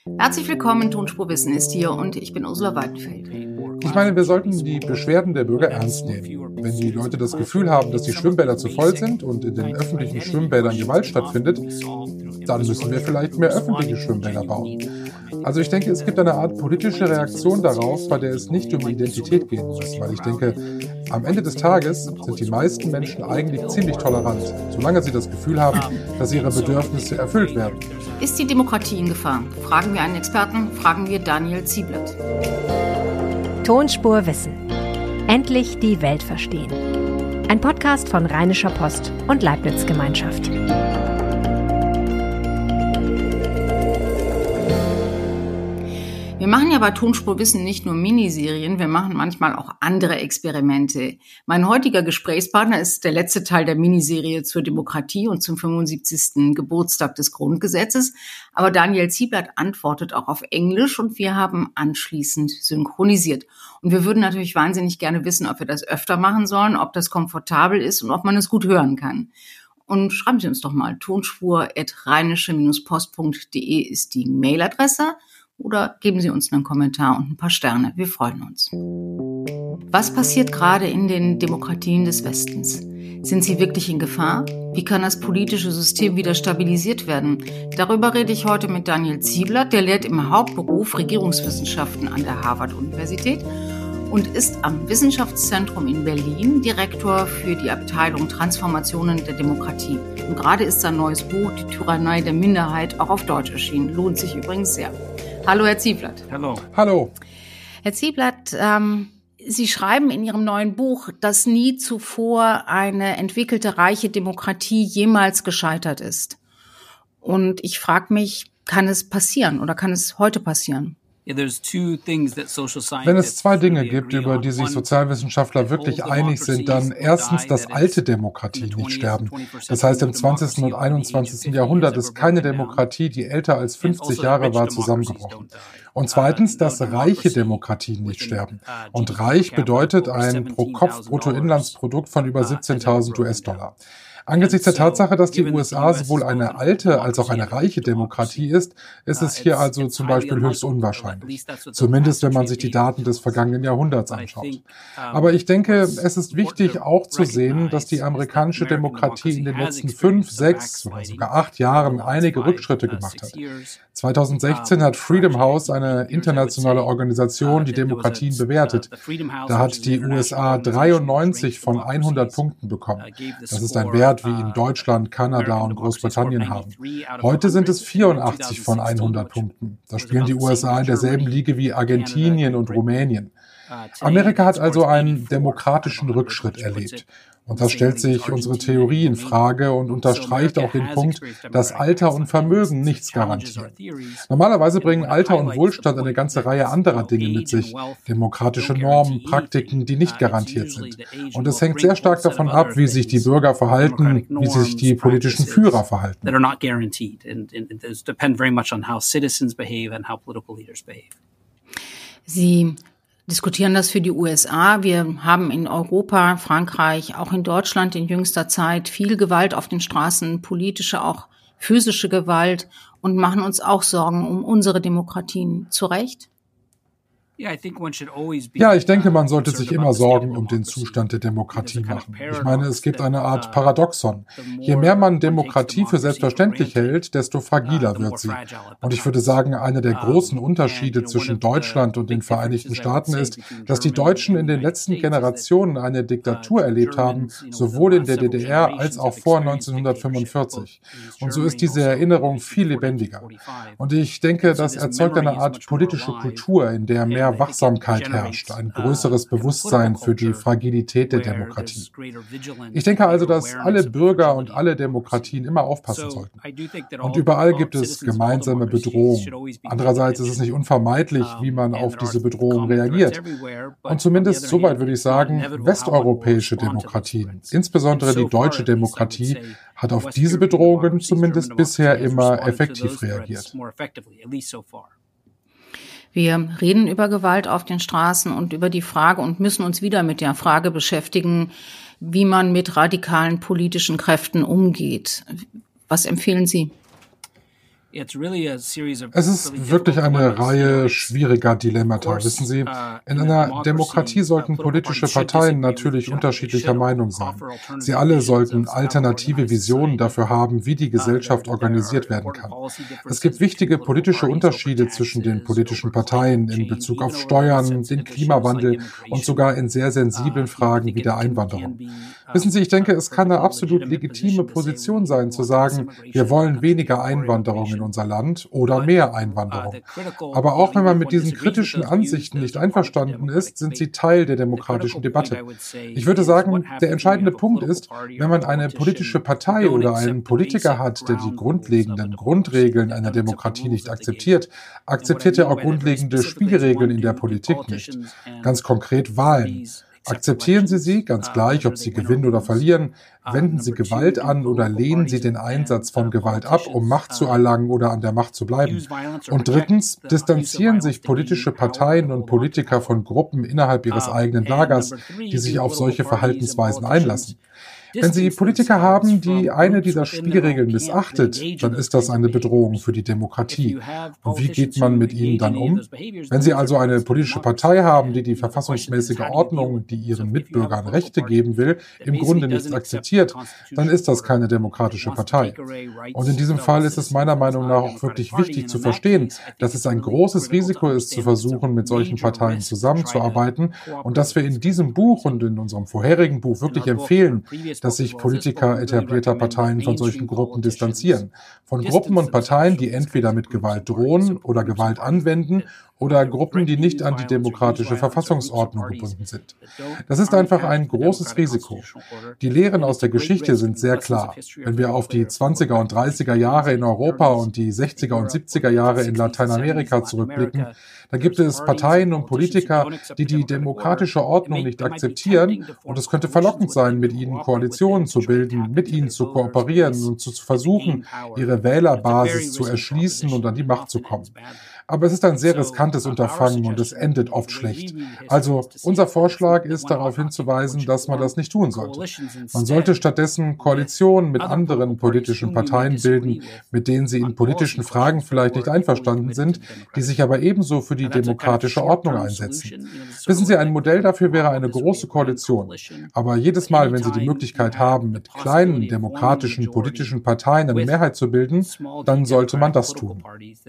Herzlich willkommen, Tonspurwissen ist hier und ich bin Ursula Weidenfeld. Ich meine, wir sollten die Beschwerden der Bürger ernst nehmen. Wenn die Leute das Gefühl haben, dass die Schwimmbäder zu voll sind und in den öffentlichen Schwimmbädern Gewalt stattfindet, dann müssen wir vielleicht mehr öffentliche Schwimmbäder bauen. Also ich denke, es gibt eine Art politische Reaktion darauf, bei der es nicht um Identität gehen muss, weil ich denke, am Ende des Tages sind die meisten Menschen eigentlich ziemlich tolerant, solange sie das Gefühl haben, dass ihre Bedürfnisse erfüllt werden. Ist die Demokratie in Gefahr? Fragen wir einen Experten, fragen wir Daniel Zieblatt. Tonspurwissen. Endlich die Welt verstehen. Ein Podcast von Rheinischer Post und Leibniz Gemeinschaft. Wir machen ja bei Tonspurwissen nicht nur Miniserien, wir machen manchmal auch andere Experimente. Mein heutiger Gesprächspartner ist der letzte Teil der Miniserie zur Demokratie und zum 75. Geburtstag des Grundgesetzes. Aber Daniel Zieblatt antwortet auch auf Englisch und wir haben anschließend synchronisiert. Und wir würden natürlich wahnsinnig gerne wissen, ob wir das öfter machen sollen, ob das komfortabel ist und ob man es gut hören kann. Und schreiben Sie uns doch mal, tonspur@rheinische-post.de ist die Mailadresse. Oder geben Sie uns einen Kommentar und ein paar Sterne. Wir freuen uns. Was passiert gerade in den Demokratien des Westens? Sind sie wirklich in Gefahr? Wie kann das politische System wieder stabilisiert werden? Darüber rede ich heute mit Daniel Zieblatt. Der lehrt im Hauptberuf Regierungswissenschaften an der Harvard-Universität und ist am Wissenschaftszentrum in Berlin Direktor für die Abteilung Transformationen der Demokratie. Und gerade ist sein neues Buch, Die Tyrannei der Minderheit, auch auf Deutsch erschienen. Lohnt sich übrigens sehr. Hallo, Herr Zieblatt. Hallo. Herr Zieblatt, Sie schreiben in Ihrem neuen Buch, dass nie zuvor eine entwickelte, reiche Demokratie jemals gescheitert ist. Und ich frage mich, kann es passieren oder kann es heute passieren? Wenn es zwei Dinge gibt, über die sich Sozialwissenschaftler wirklich einig sind, dann erstens, dass alte Demokratien nicht sterben. Das heißt, im 20. und 21. Jahrhundert ist keine Demokratie, die älter als 50 Jahre war, zusammengebrochen. Und zweitens, dass reiche Demokratien nicht sterben. Und reich bedeutet ein Pro-Kopf-Bruttoinlandsprodukt von über 17.000 US-Dollar. Angesichts der Tatsache, dass die USA sowohl eine alte als auch eine reiche Demokratie ist es hier also zum Beispiel höchst unwahrscheinlich. Zumindest, wenn man sich die Daten des vergangenen Jahrhunderts anschaut. Aber ich denke, es ist wichtig auch zu sehen, dass die amerikanische Demokratie in den letzten 5, 6 oder sogar 8 Jahren einige Rückschritte gemacht hat. 2016 hat Freedom House, eine internationale Organisation, die Demokratien bewertet. Da hat die USA 93 von 100 Punkten bekommen. Das ist ein Wert, wie ihn Deutschland, Kanada und Großbritannien haben. Heute sind es 84 von 100 Punkten. Da spielen die USA in derselben Liga wie Argentinien und Rumänien. Amerika hat also einen demokratischen Rückschritt erlebt. Und das stellt sich unsere Theorie in Frage und unterstreicht auch den Punkt, dass Alter und Vermögen nichts garantieren. Normalerweise bringen Alter und Wohlstand eine ganze Reihe anderer Dinge mit sich, demokratische Normen, Praktiken, die nicht garantiert sind. Und es hängt sehr stark davon ab, wie sich die Bürger verhalten, wie sich die politischen Führer verhalten. Sie diskutieren das für die USA. Wir haben in Europa, Frankreich, auch in Deutschland in jüngster Zeit viel Gewalt auf den Straßen, politische, auch physische Gewalt und machen uns auch Sorgen um unsere Demokratien. Zu Recht? Ja, ich denke, man sollte sich immer Sorgen um den Zustand der Demokratie machen. Ich meine, es gibt eine Art Paradoxon. Je mehr man Demokratie für selbstverständlich hält, desto fragiler wird sie. Und ich würde sagen, einer der großen Unterschiede zwischen Deutschland und den Vereinigten Staaten ist, dass die Deutschen in den letzten Generationen eine Diktatur erlebt haben, sowohl in der DDR als auch vor 1945. Und so ist diese Erinnerung viel lebendiger. Und ich denke, das erzeugt eine Art politische Kultur, in der mehr Wachsamkeit herrscht, ein größeres Bewusstsein für die Fragilität der Demokratie. Ich denke also, dass alle Bürger und alle Demokratien immer aufpassen sollten. Und überall gibt es gemeinsame Bedrohungen. Andererseits ist es nicht unvermeidlich, wie man auf diese Bedrohung reagiert. Und zumindest soweit würde ich sagen, westeuropäische Demokratien, insbesondere die deutsche Demokratie, hat auf diese Bedrohungen zumindest bisher immer effektiv reagiert. Wir reden über Gewalt auf den Straßen und über die Frage und müssen uns wieder mit der Frage beschäftigen, wie man mit radikalen politischen Kräften umgeht. Was empfehlen Sie? Es ist wirklich eine Reihe schwieriger Dilemmata. Wissen Sie, in einer Demokratie sollten politische Parteien natürlich unterschiedlicher Meinung sein. Sie alle sollten alternative Visionen dafür haben, wie die Gesellschaft organisiert werden kann. Es gibt wichtige politische Unterschiede zwischen den politischen Parteien in Bezug auf Steuern, den Klimawandel und sogar in sehr sensiblen Fragen wie der Einwanderung. Wissen Sie, ich denke, es kann eine absolut legitime Position sein, zu sagen, wir wollen weniger Einwanderung in unser Land oder mehr Einwanderung. Aber auch wenn man mit diesen kritischen Ansichten nicht einverstanden ist, sind sie Teil der demokratischen Debatte. Ich würde sagen, der entscheidende Punkt ist, wenn man eine politische Partei oder einen Politiker hat, der die grundlegenden Grundregeln einer Demokratie nicht akzeptiert, akzeptiert er auch grundlegende Spielregeln in der Politik nicht. Ganz konkret Wahlen. Akzeptieren Sie sie, ganz gleich, ob Sie gewinnen oder verlieren, wenden Sie Gewalt an oder lehnen Sie den Einsatz von Gewalt ab, um Macht zu erlangen oder an der Macht zu bleiben. Und drittens, distanzieren sich politische Parteien und Politiker von Gruppen innerhalb ihres eigenen Lagers, die sich auf solche Verhaltensweisen einlassen. Wenn Sie Politiker haben, die eine dieser Spielregeln missachtet, dann ist das eine Bedrohung für die Demokratie. Und wie geht man mit ihnen dann um? Wenn Sie also eine politische Partei haben, die die verfassungsmäßige Ordnung, die ihren Mitbürgern Rechte geben will, im Grunde nicht akzeptiert, dann ist das keine demokratische Partei. Und in diesem Fall ist es meiner Meinung nach auch wirklich wichtig zu verstehen, dass es ein großes Risiko ist, zu versuchen, mit solchen Parteien zusammenzuarbeiten und dass wir in diesem Buch und in unserem vorherigen Buch wirklich empfehlen, dass sich Politiker etablierter Parteien von solchen Gruppen distanzieren. Von Gruppen und Parteien, die entweder mit Gewalt drohen oder Gewalt anwenden oder Gruppen, die nicht an die demokratische Verfassungsordnung gebunden sind. Das ist einfach ein großes Risiko. Die Lehren aus der Geschichte sind sehr klar. Wenn wir auf die 20er und 30er Jahre in Europa und die 60er und 70er Jahre in Lateinamerika zurückblicken, da gibt es Parteien und Politiker, die die demokratische Ordnung nicht akzeptieren, und es könnte verlockend sein, mit ihnen Koalitionen zu bilden, mit ihnen zu kooperieren und zu versuchen, ihre Wählerbasis zu erschließen und an die Macht zu kommen. Aber es ist ein sehr riskantes Unterfangen und es endet oft schlecht. Also unser Vorschlag ist, darauf hinzuweisen, dass man das nicht tun sollte. Man sollte stattdessen Koalitionen mit anderen politischen Parteien bilden, mit denen sie in politischen Fragen vielleicht nicht einverstanden sind, die sich aber ebenso für die demokratische Ordnung einsetzen. Wissen Sie, ein Modell dafür wäre eine große Koalition. Aber jedes Mal, wenn Sie die Möglichkeit haben, mit kleinen demokratischen politischen Parteien eine Mehrheit zu bilden, dann sollte man das tun.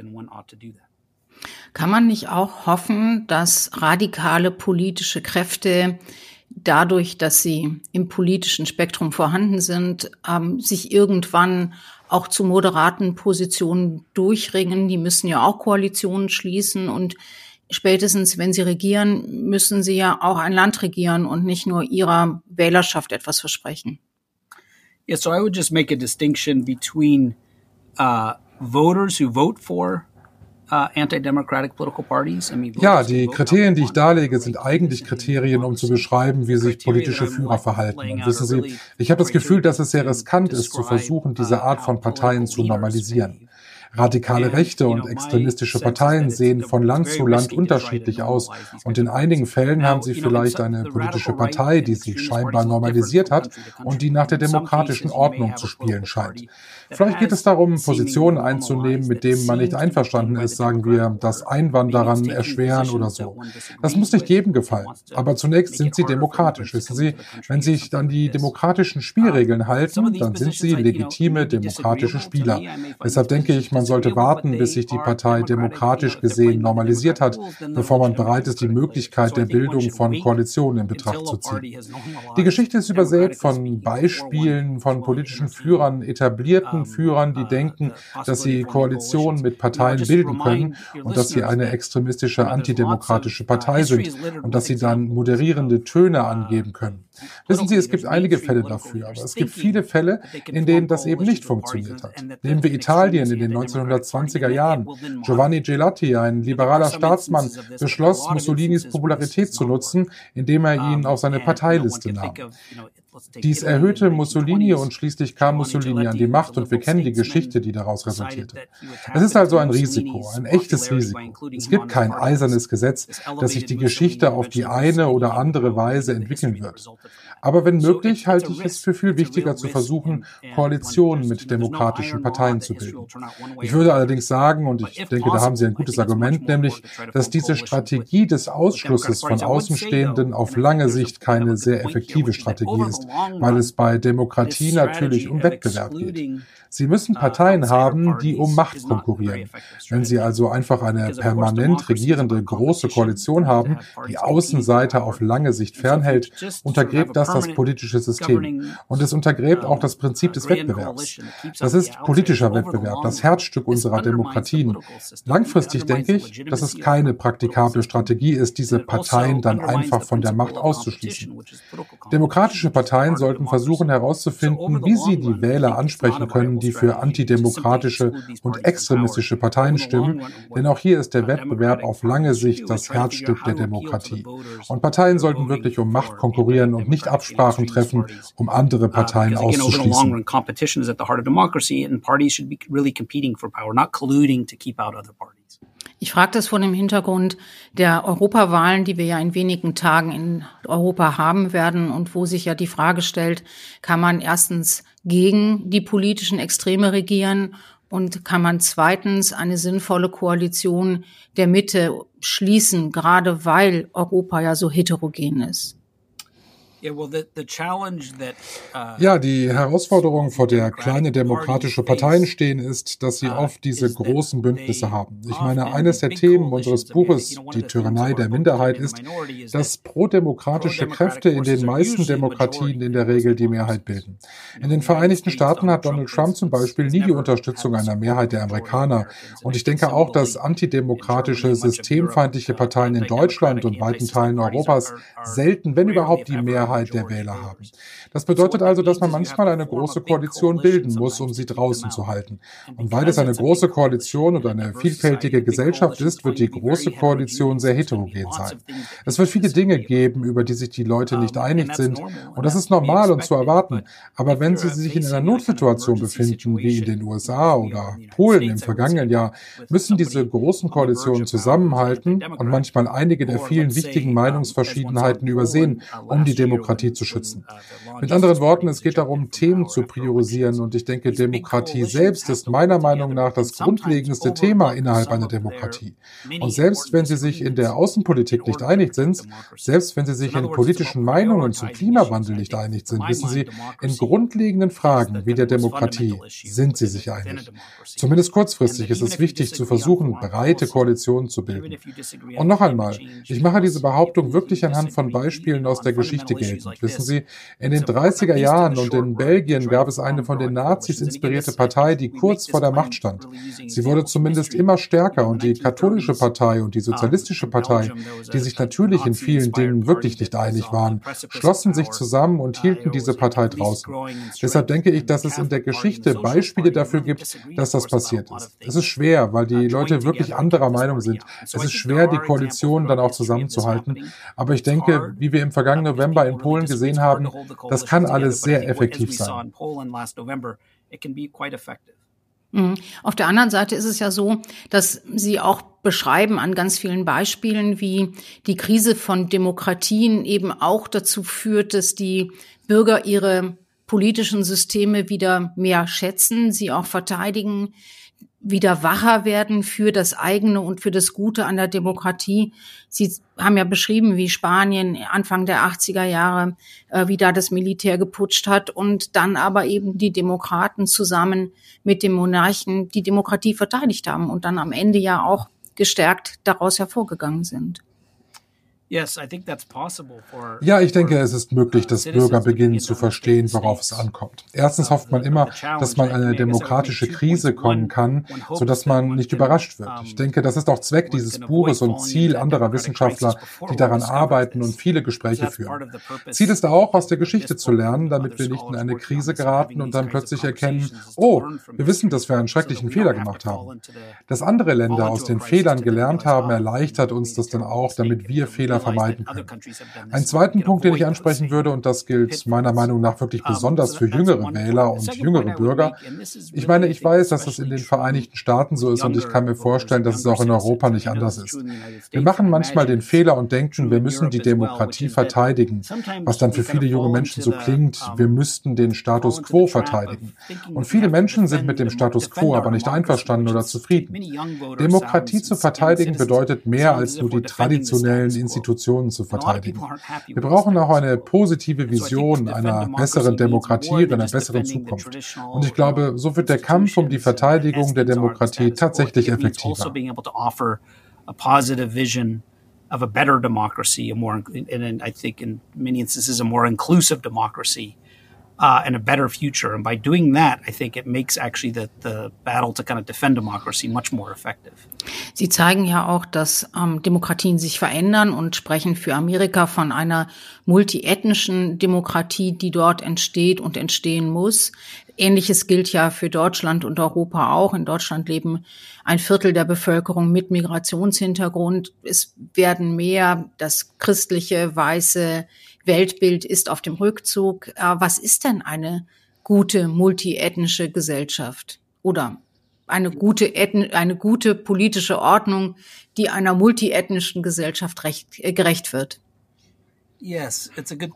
Kann man nicht auch hoffen, dass radikale politische Kräfte dadurch, dass sie im politischen Spektrum vorhanden sind, sich irgendwann auch zu moderaten Positionen durchringen? Die müssen ja auch Koalitionen schließen und spätestens, wenn sie regieren, müssen sie ja auch ein Land regieren und nicht nur ihrer Wählerschaft etwas versprechen. Yeah, so I would just make a distinction between voters who vote for Ja, die Kriterien, die ich darlege, sind eigentlich Kriterien, um zu beschreiben, wie sich politische Führer verhalten. Und wissen Sie, ich habe das Gefühl, dass es sehr riskant ist, zu versuchen, diese Art von Parteien zu normalisieren. Radikale Rechte und extremistische Parteien sehen von Land zu Land unterschiedlich aus und in einigen Fällen haben sie vielleicht eine politische Partei, die sich scheinbar normalisiert hat und die nach der demokratischen Ordnung zu spielen scheint. Vielleicht geht es darum, Positionen einzunehmen, mit denen man nicht einverstanden ist, sagen wir, das Einwanderern erschweren oder so. Das muss nicht jedem gefallen, aber zunächst sind sie demokratisch. Wissen Sie, wenn sie sich an die demokratischen Spielregeln halten, dann sind sie legitime demokratische Spieler. Deshalb denke ich, man sollte warten, bis sich die Partei demokratisch gesehen normalisiert hat, bevor man bereit ist, die Möglichkeit der Bildung von Koalitionen in Betracht zu ziehen. Die Geschichte ist übersät von Beispielen von politischen Führern, etablierten Führern, die denken, dass sie Koalitionen mit Parteien bilden können und dass sie eine extremistische, antidemokratische Partei sind und dass sie dann moderierende Töne angeben können. Wissen Sie, es gibt einige Fälle dafür, aber es gibt viele Fälle, in denen das eben nicht funktioniert hat. Nehmen wir Italien in den 1920er Jahren. Giovanni Gelati, ein liberaler Staatsmann, beschloss, Mussolinis Popularität zu nutzen, indem er ihn auf seine Parteiliste nahm. Dies erhöhte Mussolini und schließlich kam Mussolini an die Macht und wir kennen die Geschichte, die daraus resultierte. Es ist also ein Risiko, ein echtes Risiko. Es gibt kein eisernes Gesetz, dass sich die Geschichte auf die eine oder andere Weise entwickeln wird. Aber wenn möglich, halte ich es für viel wichtiger zu versuchen, Koalitionen mit demokratischen Parteien zu bilden. Ich würde allerdings sagen, und ich denke, da haben Sie ein gutes Argument, nämlich, dass diese Strategie des Ausschlusses von Außenstehenden auf lange Sicht keine sehr effektive Strategie ist, weil es bei Demokratie natürlich um Wettbewerb geht. Sie müssen Parteien haben, die um Macht konkurrieren. Wenn Sie also einfach eine permanent regierende große Koalition haben, die Außenseiter auf lange Sicht fernhält, untergräbt das politische System. Und es untergräbt auch das Prinzip des Wettbewerbs. Das ist politischer Wettbewerb, das Herzstück unserer Demokratien. Langfristig denke ich, dass es keine praktikable Strategie ist, diese Parteien dann einfach von der Macht auszuschließen. Demokratische Parteien sollten versuchen herauszufinden, wie sie die Wähler ansprechen können, die für antidemokratische und extremistische Parteien stimmen, denn auch hier ist der Wettbewerb auf lange Sicht das Herzstück der Demokratie. Und Parteien sollten wirklich um Macht konkurrieren und nicht Absprachen treffen, um andere Parteien auszuschließen. Ich frage das vor dem Hintergrund der Europawahlen, die wir ja in wenigen Tagen in Europa haben werden und wo sich ja die Frage stellt, kann man erstens gegen die politischen Extreme regieren und kann man zweitens eine sinnvolle Koalition der Mitte schließen, gerade weil Europa ja so heterogen ist? Ja, die Herausforderung, vor der kleine demokratische Parteien stehen, ist, dass sie oft diese großen Bündnisse haben. Ich meine, eines der Themen unseres Buches, die Tyrannei der Minderheit, ist, dass prodemokratische Kräfte in den meisten Demokratien in der Regel die Mehrheit bilden. In den Vereinigten Staaten hat Donald Trump zum Beispiel nie die Unterstützung einer Mehrheit der Amerikaner. Und ich denke auch, dass antidemokratische, systemfeindliche Parteien in Deutschland und weiten Teilen Europas selten, wenn überhaupt, die Mehrheit der Wähler haben. Das bedeutet also, dass man manchmal eine große Koalition bilden muss, um sie draußen zu halten. Und weil es eine große Koalition und eine vielfältige Gesellschaft ist, wird die große Koalition sehr heterogen sein. Es wird viele Dinge geben, über die sich die Leute nicht einig sind. Und das ist normal und zu erwarten. Aber wenn sie sich in einer Notsituation befinden, wie in den USA oder Polen im vergangenen Jahr, müssen diese großen Koalitionen zusammenhalten und manchmal einige der vielen wichtigen Meinungsverschiedenheiten übersehen, um die Demokratie zu schützen. Mit anderen Worten, es geht darum, Themen zu priorisieren und ich denke, Demokratie selbst ist meiner Meinung nach das grundlegendste Thema innerhalb einer Demokratie. Und selbst wenn sie sich in der Außenpolitik nicht einig sind, selbst wenn sie sich in politischen Meinungen zum Klimawandel nicht einig sind, wissen Sie, in grundlegenden Fragen wie der Demokratie sind sie sich einig. Zumindest kurzfristig ist es wichtig zu versuchen, breite Koalitionen zu bilden. Und noch einmal, ich mache diese Behauptung wirklich anhand von Beispielen aus der Geschichte geltend. Wissen Sie, in den 30er Jahren und in Belgien gab es eine von den Nazis inspirierte Partei, die kurz vor der Macht stand. Sie wurde zumindest immer stärker und die katholische Partei und die sozialistische Partei, die sich natürlich in vielen Dingen wirklich nicht einig waren, schlossen sich zusammen und hielten diese Partei draußen. Deshalb denke ich, dass es in der Geschichte Beispiele dafür gibt, dass das passiert ist. Es ist schwer, weil die Leute wirklich anderer Meinung sind. Es ist schwer, die Koalition dann auch zusammenzuhalten. Aber ich denke, wie wir im vergangenen November in Polen gesehen haben, das kann alles sehr effektiv sein. Auf der anderen Seite ist es ja so, dass Sie auch beschreiben an ganz vielen Beispielen, wie die Krise von Demokratien eben auch dazu führt, dass die Bürger ihre politischen Systeme wieder mehr schätzen, sie auch verteidigen, wieder wacher werden für das eigene und für das Gute an der Demokratie. Sie haben ja beschrieben, wie Spanien Anfang der 80er Jahre, wie da das Militär geputscht hat und dann aber eben die Demokraten zusammen mit dem Monarchen die Demokratie verteidigt haben und dann am Ende ja auch gestärkt daraus hervorgegangen sind. Ja, ich denke, es ist möglich, dass Bürger beginnen zu verstehen, worauf es ankommt. Erstens hofft man immer, dass man in eine demokratische Krise kommen kann, sodass man nicht überrascht wird. Ich denke, das ist auch Zweck dieses Buches und Ziel anderer Wissenschaftler, die daran arbeiten und viele Gespräche führen. Ziel ist auch, aus der Geschichte zu lernen, damit wir nicht in eine Krise geraten und dann plötzlich erkennen, oh, wir wissen, dass wir einen schrecklichen Fehler gemacht haben. Dass andere Länder aus den Fehlern gelernt haben, erleichtert uns das dann auch, damit wir Fehler mehr vermeiden können. Einen zweiten Punkt, den ich ansprechen würde, und das gilt meiner Meinung nach wirklich besonders für jüngere Wähler und jüngere Bürger. Ich meine, ich weiß, dass das in den Vereinigten Staaten so ist und ich kann mir vorstellen, dass es auch in Europa nicht anders ist. Wir machen manchmal den Fehler und denken, wir müssen die Demokratie verteidigen, was dann für viele junge Menschen so klingt, wir müssten den Status quo verteidigen. Und viele Menschen sind mit dem Status quo aber nicht einverstanden oder zufrieden. Demokratie zu verteidigen bedeutet mehr als nur die traditionellen Institutionen zu verteidigen. Wir brauchen auch eine positive Vision einer besseren Demokratie und einer besseren Zukunft. Und ich glaube, so wird der Kampf um die Verteidigung der Demokratie tatsächlich effektiver. Of a better democracy, and I think in many instances a more inclusive democracy, and a better future. And by doing that, I think it makes actually the battle to kind of defend democracy much more effective. Sie zeigen ja auch, dass Demokratien sich verändern und sprechen für Amerika von einer multiethnischen Demokratie, die dort entsteht und entstehen muss. Ähnliches gilt ja für Deutschland und Europa auch. In Deutschland leben 1/4 der Bevölkerung mit Migrationshintergrund. Es werden mehr, das christliche, weiße Weltbild ist auf dem Rückzug. Was ist denn eine gute multiethnische Gesellschaft oder eine gute politische Ordnung, die einer multiethnischen Gesellschaft gerecht wird? Ja, das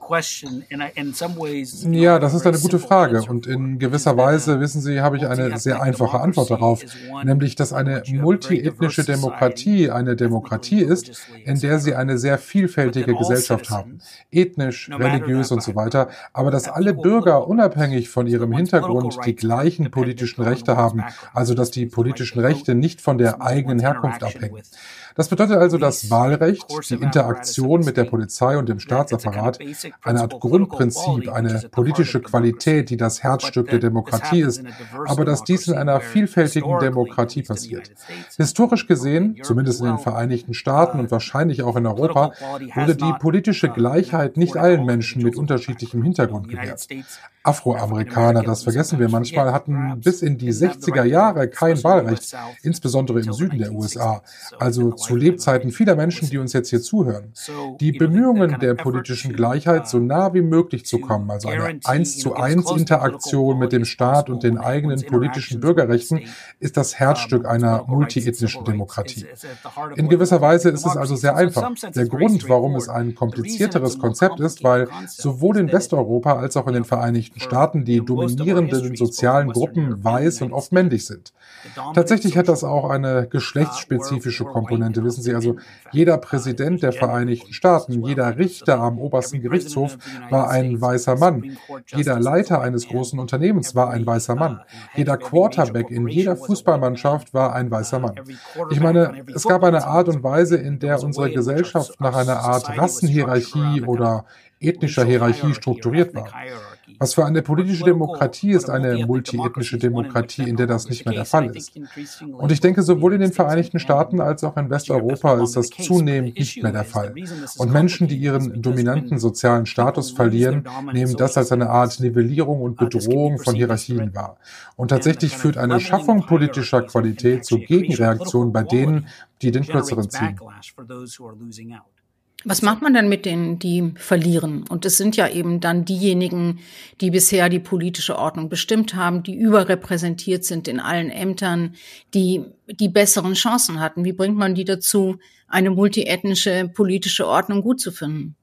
ist eine gute Frage und in gewisser Weise, wissen Sie, habe ich eine sehr einfache Antwort darauf, nämlich, dass eine multiethnische Demokratie eine Demokratie ist, in der Sie eine sehr vielfältige Gesellschaft haben, ethnisch, religiös und so weiter, aber dass alle Bürger unabhängig von ihrem Hintergrund die gleichen politischen Rechte haben, also dass die politischen Rechte nicht von der eigenen Herkunft abhängen. Das bedeutet also, das Wahlrecht, die Interaktion mit der Polizei und dem Staatsapparat, eine Art Grundprinzip, eine politische Qualität, die das Herzstück der Demokratie ist, aber dass dies in einer vielfältigen Demokratie passiert. Historisch gesehen, zumindest in den Vereinigten Staaten und wahrscheinlich auch in Europa, wurde die politische Gleichheit nicht allen Menschen mit unterschiedlichem Hintergrund gewährt. Afroamerikaner, das vergessen wir manchmal, hatten bis in die 60er Jahre kein Wahlrecht, insbesondere im Süden der USA, also zu Lebzeiten vieler Menschen, die uns jetzt hier zuhören. Die Bemühungen der politischen Gleichheit, so nah wie möglich zu kommen, also eine 1:1 Interaktion mit dem Staat und den eigenen politischen Bürgerrechten, ist das Herzstück einer multiethnischen Demokratie. In gewisser Weise ist es also sehr einfach. Der Grund, warum es ein komplizierteres Konzept ist, weil sowohl in Westeuropa als auch in den Vereinigten Staaten die dominierenden sozialen Gruppen weiß und oft männlich sind. Tatsächlich hat das auch eine geschlechtsspezifische Komponente, wissen Sie, also jeder Präsident der Vereinigten Staaten, jeder Richter am obersten Gerichtshof war ein weißer Mann, jeder Leiter eines großen Unternehmens war ein weißer Mann, jeder Quarterback in jeder Fußballmannschaft war ein weißer Mann. Ich meine, es gab eine Art und Weise, in der unsere Gesellschaft nach einer Art Rassenhierarchie oder ethnischer Hierarchie strukturiert war. Was für eine politische Demokratie ist eine multiethnische Demokratie, in der das nicht mehr der Fall ist. Und ich denke, sowohl in den Vereinigten Staaten als auch in Westeuropa ist das zunehmend nicht mehr der Fall. Und Menschen, die ihren dominanten sozialen Status verlieren, nehmen das als eine Art Nivellierung und Bedrohung von Hierarchien wahr. Und tatsächlich führt eine Schaffung politischer Qualität zu Gegenreaktionen bei denen, die den Kürzeren ziehen. Was macht man denn mit denen, die verlieren? Und es sind ja eben dann diejenigen, die bisher die politische Ordnung bestimmt haben, die überrepräsentiert sind in allen Ämtern, die besseren Chancen hatten. Wie bringt man die dazu, eine multiethnische politische Ordnung gut zu finden?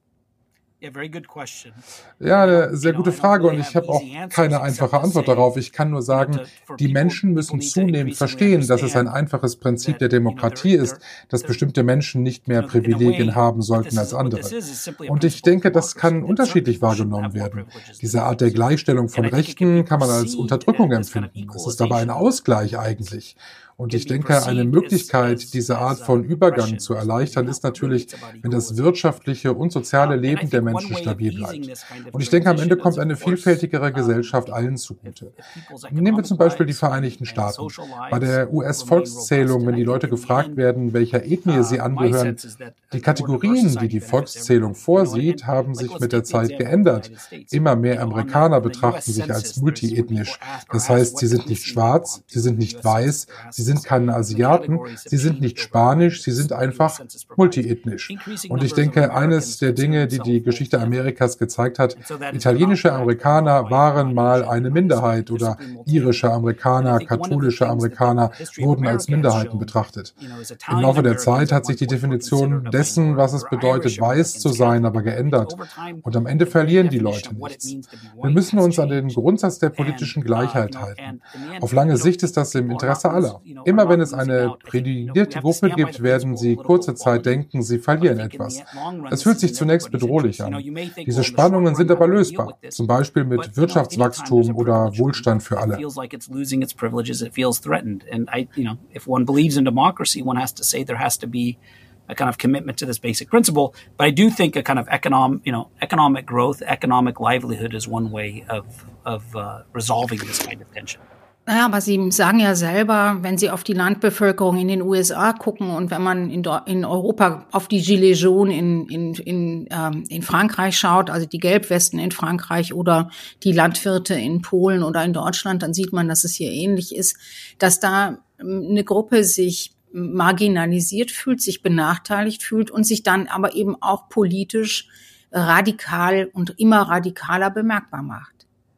Ja, eine sehr gute Frage und ich habe auch keine einfache Antwort darauf. Ich kann nur sagen, die Menschen müssen zunehmend verstehen, dass es ein einfaches Prinzip der Demokratie ist, dass bestimmte Menschen nicht mehr Privilegien haben sollten als andere. Und ich denke, das kann unterschiedlich wahrgenommen werden. Diese Art der Gleichstellung von Rechten kann man als Unterdrückung empfinden. Es ist aber ein Ausgleich eigentlich. Und ich denke, eine Möglichkeit, diese Art von Übergang zu erleichtern, ist natürlich, wenn das wirtschaftliche und soziale Leben der Menschen stabil bleibt. Und ich denke, am Ende kommt eine vielfältigere Gesellschaft allen zugute. Nehmen wir zum Beispiel die Vereinigten Staaten. Bei der US-Volkszählung, wenn die Leute gefragt werden, welcher Ethnie sie angehören, die Kategorien, die die Volkszählung vorsieht, haben sich mit der Zeit geändert. Immer mehr Amerikaner betrachten sich als multiethnisch. Das heißt, sie sind nicht schwarz, sie sind nicht weiß, sie sind keine Asiaten, sie sind nicht spanisch, sie sind einfach multiethnisch. Und ich denke, eines der Dinge, die die Geschichte Amerikas gezeigt hat, italienische Amerikaner waren mal eine Minderheit oder irische Amerikaner, katholische Amerikaner wurden als Minderheiten betrachtet. Im Laufe der Zeit hat sich die Definition dessen, was es bedeutet, weiß zu sein, aber geändert. Und am Ende verlieren die Leute nichts. Wir müssen uns an den Grundsatz der politischen Gleichheit halten. Auf lange Sicht ist das im Interesse aller. Immer wenn es eine privilegierte Gruppe gibt, werden sie kurze Zeit denken, sie verlieren etwas. Es fühlt sich zunächst bedrohlich an. Diese Spannungen sind aber lösbar, zum Beispiel mit Wirtschaftswachstum oder Wohlstand für alle. A kind of commitment to this basic principle, but I do think a kind of economic growth, economic livelihood is one way of resolving this kind of tension. Naja, aber Sie sagen ja selber, wenn Sie auf die Landbevölkerung in den USA gucken und wenn man in Europa auf die Gilets jaunes in Frankreich schaut, also die Gelbwesten in Frankreich oder die Landwirte in Polen oder in Deutschland, dann sieht man, dass es hier ähnlich ist, dass da eine Gruppe sich marginalisiert fühlt, sich benachteiligt fühlt und sich dann aber eben auch politisch radikal und immer radikaler bemerkbar macht.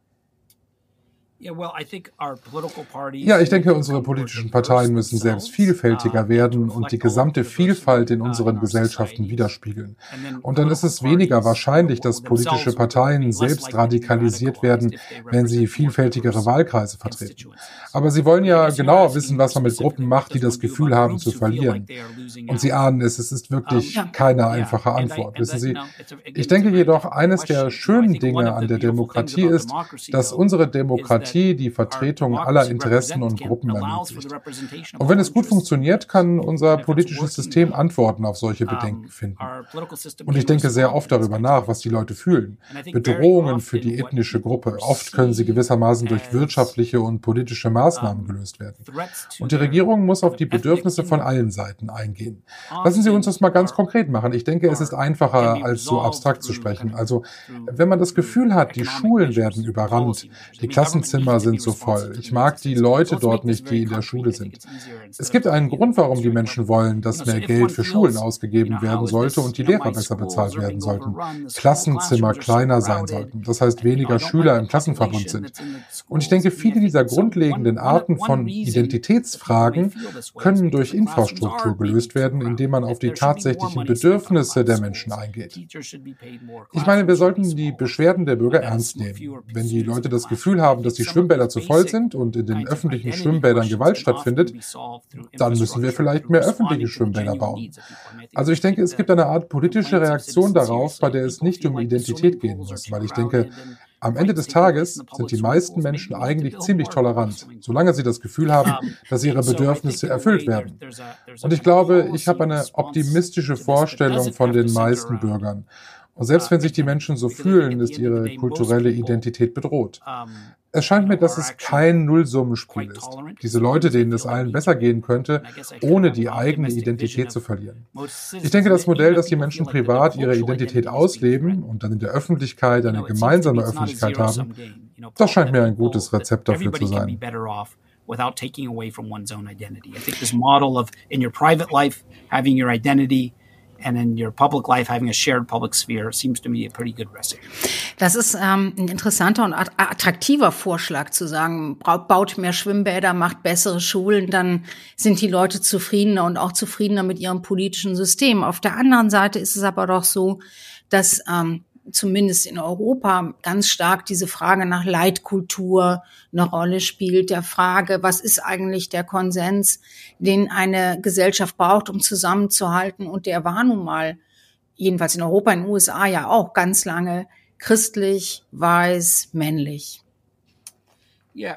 Ja, ich denke, unsere politischen Parteien müssen selbst vielfältiger werden und die gesamte Vielfalt in unseren Gesellschaften widerspiegeln. Und dann ist es weniger wahrscheinlich, dass politische Parteien selbst radikalisiert werden, wenn sie vielfältigere Wahlkreise vertreten. Aber sie wollen ja genauer wissen, was man mit Gruppen macht, die das Gefühl haben zu verlieren. Und sie ahnen es ist wirklich keine einfache Antwort, wissen Sie. Ich denke jedoch, eines der schönen Dinge an der Demokratie ist, dass unsere Demokratie die Vertretung aller Interessen und Gruppen ermöglicht. Und wenn es gut funktioniert, kann unser politisches System Antworten auf solche Bedenken finden. Und ich denke sehr oft darüber nach, was die Leute fühlen. Bedrohungen für die ethnische Gruppe. Oft können sie gewissermaßen durch wirtschaftliche und politische Maßnahmen gelöst werden. Und die Regierung muss auf die Bedürfnisse von allen Seiten eingehen. Lassen Sie uns das mal ganz konkret machen. Ich denke, es ist einfacher, als so abstrakt zu sprechen. Also, wenn man das Gefühl hat, die Schulen werden überrannt, die Klassenzimmer sind so voll. Ich mag die Leute dort nicht, die in der Schule sind. Es gibt einen Grund, warum die Menschen wollen, dass mehr Geld für Schulen ausgegeben werden sollte und die Lehrer besser bezahlt werden sollten. Klassenzimmer kleiner sein sollten. Das heißt, weniger Schüler im Klassenverbund sind. Und ich denke, viele dieser grundlegenden Arten von Identitätsfragen können durch Infrastruktur gelöst werden, indem man auf die tatsächlichen Bedürfnisse der Menschen eingeht. Ich meine, wir sollten die Beschwerden der Bürger ernst nehmen. Wenn die Leute das Gefühl haben, dass die Schwimmbäder zu voll sind und in den öffentlichen Schwimmbädern Gewalt stattfindet, dann müssen wir vielleicht mehr öffentliche Schwimmbäder bauen. Also ich denke, es gibt eine Art politische Reaktion darauf, bei der es nicht um Identität gehen muss, weil ich denke, am Ende des Tages sind die meisten Menschen eigentlich ziemlich tolerant, solange sie das Gefühl haben, dass ihre Bedürfnisse erfüllt werden. Und ich glaube, ich habe eine optimistische Vorstellung von den meisten Bürgern. Und selbst wenn sich die Menschen so fühlen, ist ihre kulturelle Identität bedroht. Es scheint mir, dass es kein Nullsummenspiel ist. Diese Leute, denen es allen besser gehen könnte, ohne die eigene Identität zu verlieren. Ich denke, das Modell, dass die Menschen privat ihre Identität ausleben und dann in der Öffentlichkeit eine gemeinsame Öffentlichkeit haben, das scheint mir ein gutes Rezept dafür zu sein. Without taking away from one's own identity. I think this model of in your private life having your identity and in your public life having a shared public sphere seems to me a pretty good recipe. Das ist ein interessanter und attraktiver Vorschlag zu sagen, baut mehr Schwimmbäder, macht bessere Schulen, dann sind die Leute zufriedener und auch zufriedener mit ihrem politischen System. Auf der anderen Seite ist es aber doch so, dass zumindest in Europa ganz stark diese Frage nach Leitkultur eine Rolle spielt, der Frage, was ist eigentlich der Konsens, den eine Gesellschaft braucht, um zusammenzuhalten. Und der war nun mal, jedenfalls in Europa, in den USA ja auch ganz lange christlich, weiß, männlich. Ja,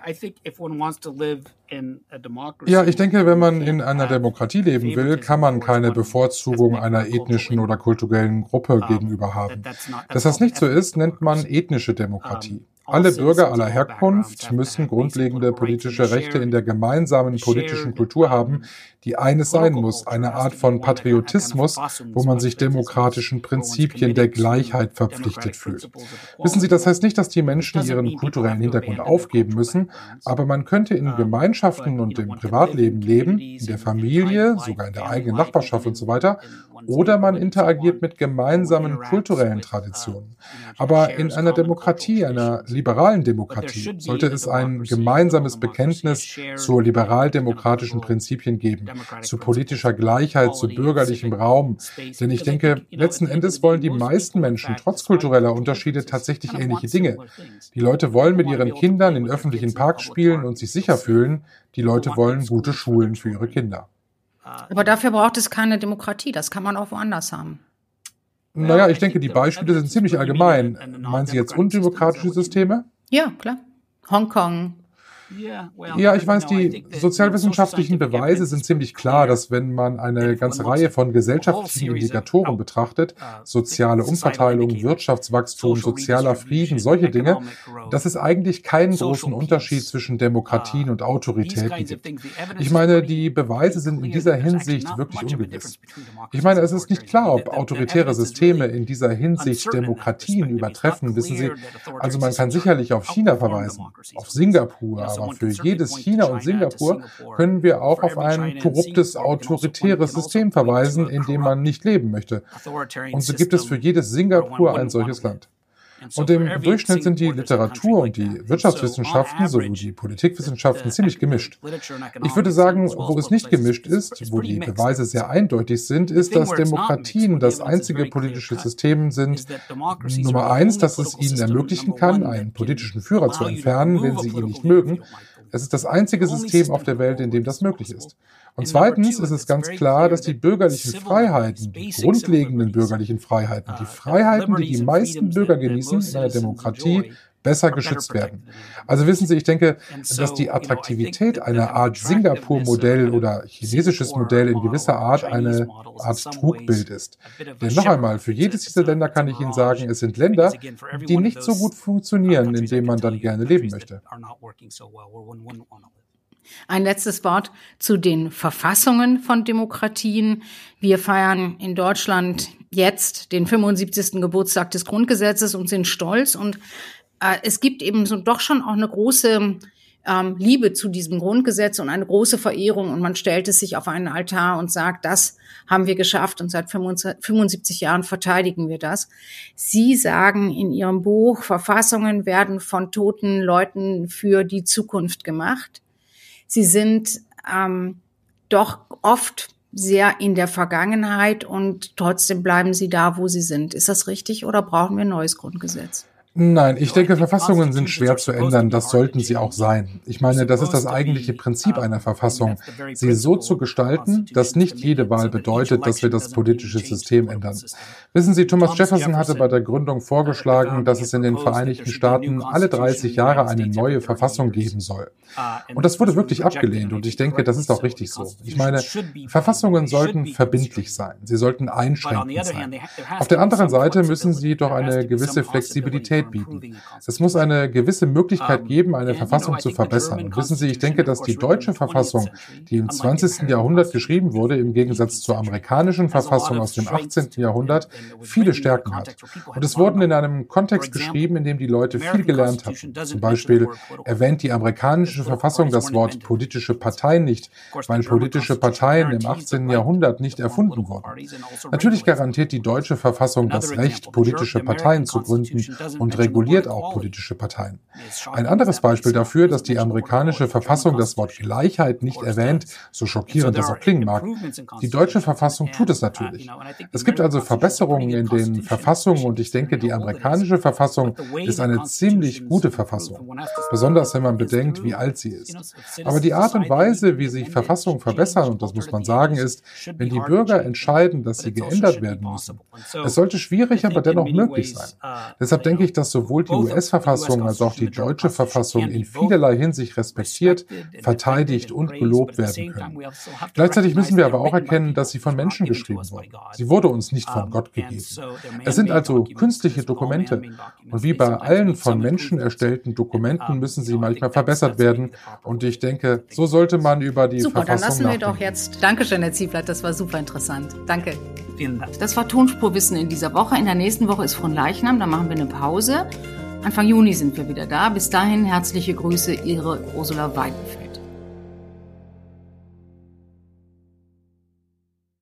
ich denke, wenn man in einer Demokratie leben will, kann man keine Bevorzugung einer ethnischen oder kulturellen Gruppe gegenüber haben. Dass das nicht so ist, nennt man ethnische Demokratie. Alle Bürger aller Herkunft müssen grundlegende politische Rechte in der gemeinsamen politischen Kultur haben, die eines sein muss, eine Art von Patriotismus, wo man sich demokratischen Prinzipien der Gleichheit verpflichtet fühlt. Wissen Sie, das heißt nicht, dass die Menschen ihren kulturellen Hintergrund aufgeben müssen, aber man könnte in Gemeinschaften und im Privatleben leben, in der Familie, sogar in der eigenen Nachbarschaft und so weiter, oder man interagiert mit gemeinsamen kulturellen Traditionen. Aber in einer Demokratie, einer liberalen Demokratie, sollte es ein gemeinsames Bekenntnis zu liberal-demokratischen Prinzipien geben, zu politischer Gleichheit, zu bürgerlichem Raum. Denn ich denke, letzten Endes wollen die meisten Menschen trotz kultureller Unterschiede tatsächlich ähnliche Dinge. Die Leute wollen mit ihren Kindern in öffentlichen Parks spielen und sich sicher fühlen. Die Leute wollen gute Schulen für ihre Kinder. Aber dafür braucht es keine Demokratie. Das kann man auch woanders haben. Naja, ich denke, die Beispiele sind ziemlich allgemein. Meinen Sie jetzt undemokratische Systeme? Ja, klar. Hongkong. Ja, ich weiß, die sozialwissenschaftlichen Beweise sind ziemlich klar, dass wenn man eine ganze Reihe von gesellschaftlichen Indikatoren betrachtet, soziale Umverteilung, Wirtschaftswachstum, sozialer Frieden, solche Dinge, dass es eigentlich keinen großen Unterschied zwischen Demokratien und Autoritäten gibt. Ich meine, die Beweise sind in dieser Hinsicht wirklich ungewiss. Ich meine, es ist nicht klar, ob autoritäre Systeme in dieser Hinsicht Demokratien übertreffen, wissen Sie. Also man kann sicherlich auf China verweisen, auf Singapur, aber für jedes China und Singapur können wir auch auf ein korruptes, autoritäres System verweisen, in dem man nicht leben möchte. Und so gibt es für jedes Singapur ein solches Land. Und im Durchschnitt sind die Literatur und die Wirtschaftswissenschaften sowie die Politikwissenschaften ziemlich gemischt. Ich würde sagen, wo es nicht gemischt ist, wo die Beweise sehr eindeutig sind, ist, dass Demokratien das einzige politische System sind, Nummer eins, dass es ihnen ermöglichen kann, einen politischen Führer zu entfernen, wenn sie ihn nicht mögen. Es ist das einzige System auf der Welt, in dem das möglich ist. Und zweitens ist es ganz klar, dass die bürgerlichen Freiheiten, die grundlegenden bürgerlichen Freiheiten, die Freiheiten, die die meisten Bürger genießen in einer Demokratie, besser geschützt werden. Also wissen Sie, ich denke, dass die Attraktivität einer Art Singapur-Modell oder chinesisches Modell in gewisser Art eine Art Trugbild ist. Denn noch einmal, für jedes dieser Länder kann ich Ihnen sagen, es sind Länder, die nicht so gut funktionieren, in denen man dann gerne leben möchte. Ein letztes Wort zu den Verfassungen von Demokratien. Wir feiern in Deutschland jetzt den 75. Geburtstag des Grundgesetzes und sind stolz. Und es gibt eben so doch schon auch eine große Liebe zu diesem Grundgesetz und eine große Verehrung. Und man stellt es sich auf einen Altar und sagt, das haben wir geschafft und seit 75 Jahren verteidigen wir das. Sie sagen in Ihrem Buch, Verfassungen werden von toten Leuten für die Zukunft gemacht. Sie sind doch oft sehr in der Vergangenheit und trotzdem bleiben sie da, wo sie sind. Ist das richtig oder brauchen wir ein neues Grundgesetz? Nein, ich denke, Verfassungen sind schwer zu ändern, das sollten sie auch sein. Ich meine, das ist das eigentliche Prinzip einer Verfassung, sie so zu gestalten, dass nicht jede Wahl bedeutet, dass wir das politische System ändern. Wissen Sie, Thomas Jefferson hatte bei der Gründung vorgeschlagen, dass es in den Vereinigten Staaten alle 30 Jahre eine neue Verfassung geben soll. Und das wurde wirklich abgelehnt und ich denke, das ist auch richtig so. Ich meine, Verfassungen sollten verbindlich sein, sie sollten einschränkend sein. Auf der anderen Seite müssen sie doch eine gewisse Flexibilität bieten. Es muss eine gewisse Möglichkeit geben, eine Verfassung zu verbessern. Und wissen Sie, ich denke, dass die deutsche Verfassung, die im 20. Jahrhundert geschrieben wurde, im Gegensatz zur amerikanischen Verfassung aus dem 18. Jahrhundert, viele Stärken hat. Und es wurden in einem Kontext geschrieben, in dem die Leute viel gelernt hatten. Zum Beispiel erwähnt die amerikanische Verfassung das Wort politische Partei nicht, weil politische Parteien im 18. Jahrhundert nicht erfunden wurden. Natürlich garantiert die deutsche Verfassung das Recht, politische Parteien zu gründen und reguliert auch politische Parteien. Ein anderes Beispiel dafür, dass die amerikanische Verfassung das Wort Gleichheit nicht erwähnt, so schockierend das auch klingen mag. Die deutsche Verfassung tut es natürlich. Es gibt also Verbesserungen in den Verfassungen und ich denke, die amerikanische Verfassung ist eine ziemlich gute Verfassung. Besonders wenn man bedenkt, wie alt sie ist. Aber die Art und Weise, wie sich Verfassungen verbessern, und das muss man sagen, ist, wenn die Bürger entscheiden, dass sie geändert werden müssen. Es sollte schwierig, aber dennoch möglich sein. Deshalb denke ich, dass dass sowohl die US-Verfassung als auch die deutsche Verfassung in vielerlei Hinsicht respektiert, verteidigt und gelobt werden können. Gleichzeitig müssen wir aber auch erkennen, dass sie von Menschen geschrieben wurde. Sie wurde uns nicht von Gott gegeben. Es sind also künstliche Dokumente. Und wie bei allen von Menschen erstellten Dokumenten müssen sie manchmal verbessert werden. Und ich denke, so sollte man über die Verfassung nachdenken. Super, dann lassen wir doch jetzt. Dankeschön, Herr Zieblatt, das war super interessant. Danke. Vielen Dank. Das war Tonspurwissen in dieser Woche. In der nächsten Woche ist Fronleichnam, da machen wir eine Pause. Anfang Juni sind wir wieder da. Bis dahin herzliche Grüße, Ihre Ursula Weidenfeld.